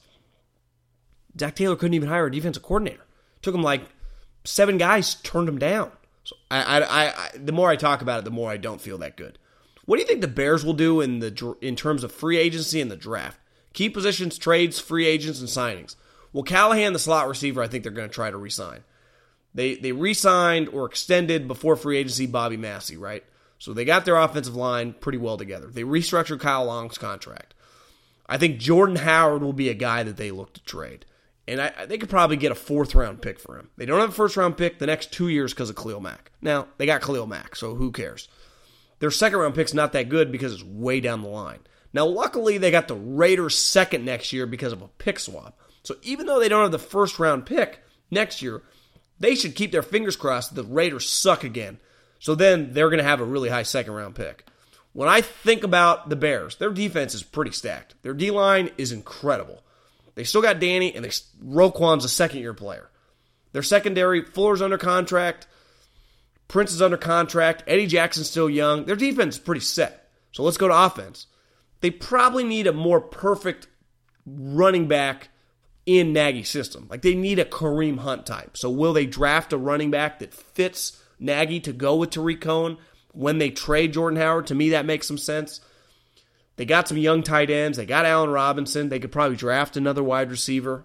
Zach Taylor couldn't even hire a defensive coordinator. Took him like 7 guys, turned him down. So the more I talk about it, the more I don't feel that good. What do you think the Bears will do in terms of free agency and the draft? Key positions, trades, free agents, and signings. Well, Callahan, the slot receiver, I think they're going to try to re-sign. They re-signed or extended before free agency Bobby Massey, right? So they got their offensive line pretty well together. They restructured Kyle Long's contract. I think Jordan Howard will be a guy that they look to trade. And they could probably get a 4th-round pick for him. They don't have a 1st-round pick the next 2 years because of Khalil Mack. Now, they got Khalil Mack, so who cares? Their 2nd-round pick's not that good because it's way down the line. Now, luckily, they got the Raiders 2nd next year because of a pick swap. So even though they don't have the 1st-round pick next year, they should keep their fingers crossed that the Raiders suck again. So then they're going to have a really high 2nd-round pick. When I think about the Bears, their defense is pretty stacked. Their D-line is incredible. They still got Danny, and Roquan's a 2nd-year player. Their secondary, Fuller's under contract. Prince is under contract. Eddie Jackson's still young. Their defense is pretty set. So let's go to offense. They probably need a more perfect running back in Nagy's system. Like they need a Kareem Hunt type. So will they draft a running back that fits Nagy to go with Tariq Cohen when they trade Jordan Howard? To me, that makes some sense. They got some young tight ends. They got Allen Robinson. They could probably draft another wide receiver.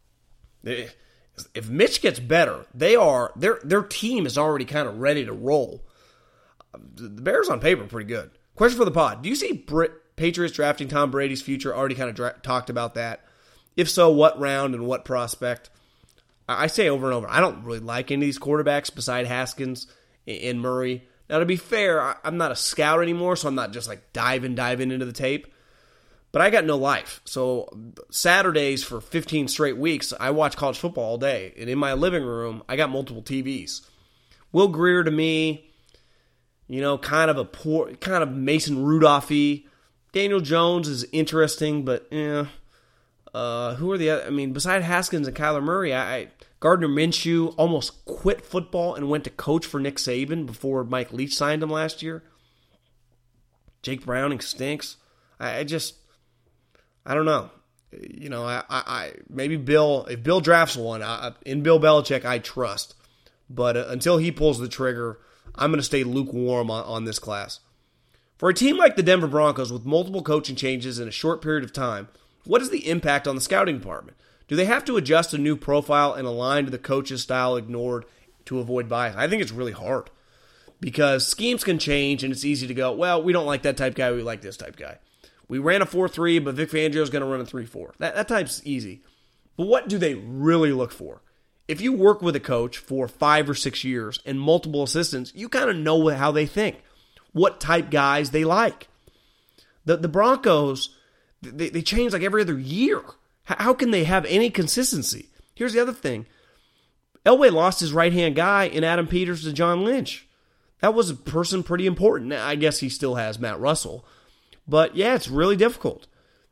If Mitch gets better, their team is already kind of ready to roll. The Bears on paper are pretty good. Question for the pod. Do you see Patriots drafting Tom Brady's future? Already kind of talked about that. If so, what round and what prospect? I say over and over, I don't really like any of these quarterbacks beside Haskins and Murray. Now, to be fair, I'm not a scout anymore, so I'm not just like diving into the tape. But I got no life. So Saturdays for 15 straight weeks, I watch college football all day. And in my living room, I got multiple TVs. Will Grier to me, kind of Mason Rudolph-y. Daniel Jones is interesting, but who are the other? I mean, besides Haskins and Kyler Murray, Gardner Minshew almost quit football and went to coach for Nick Saban before Mike Leach signed him last year. Jake Browning stinks. I don't know. Maybe Bill, if Bill drafts one, in Bill Belichick, I trust. But until he pulls the trigger, I'm going to stay lukewarm on this class. For a team like the Denver Broncos with multiple coaching changes in a short period of time, what is the impact on the scouting department? Do they have to adjust a new profile and align to the coach's style ignored to avoid bias? I think it's really hard because schemes can change and it's easy to go, well, we don't like that type guy, we like this type guy. We ran a 4-3, but Vic Fangio is going to run a 3-4. That type's easy. But what do they really look for? If you work with a coach for 5 or 6 years and multiple assistants, you kind of know how they think, what type guys they like. The Broncos, they change like every other year. How can they have any consistency? Here's the other thing. Elway lost his right-hand guy in Adam Peters to John Lynch. That was a person pretty important. Now, I guess he still has Matt Russell. But, yeah, it's really difficult.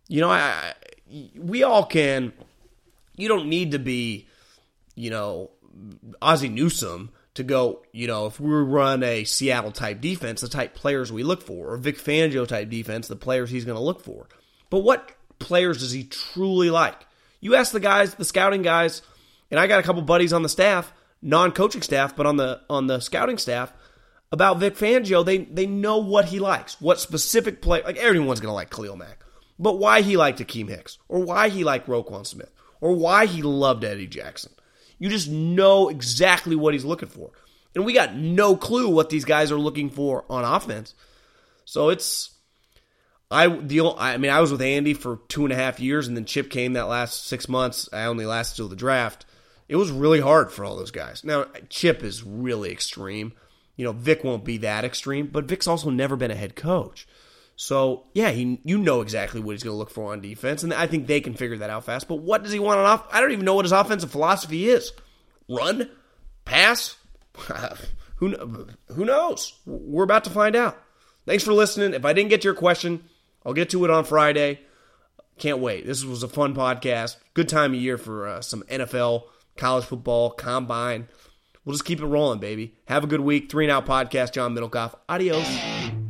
We all can. You don't need to be, Ozzie Newsome to go, if we run a Seattle-type defense, the type players we look for, or Vic Fangio-type defense, the players he's going to look for. But what players does he truly like? You ask the guys, the scouting guys, and I got a couple buddies on the staff, non-coaching staff, but on the scouting staff, about Vic Fangio, they know what he likes, what specific play. Like everyone's going to like Khalil Mack, but why he liked Akeem Hicks, or why he liked Roquan Smith, or why he loved Eddie Jackson. You just know exactly what he's looking for, and we got no clue what these guys are looking for on offense. So I was with Andy for 2.5 years, and then Chip came that last 6 months. I only lasted till the draft. It was really hard for all those guys. Now Chip is really extreme. Vic won't be that extreme, but Vic's also never been a head coach. So, yeah, you know exactly what he's going to look for on defense, and I think they can figure that out fast. But what does he want on offense? I don't even know what his offensive philosophy is. Run? Pass? Who knows? We're about to find out. Thanks for listening. If I didn't get to your question, I'll get to it on Friday. Can't wait. This was a fun podcast. Good time of year for some NFL, college football, combine. We'll just keep it rolling, baby. Have a good week. 3 and Out Podcast, John Middlecoff. Adios.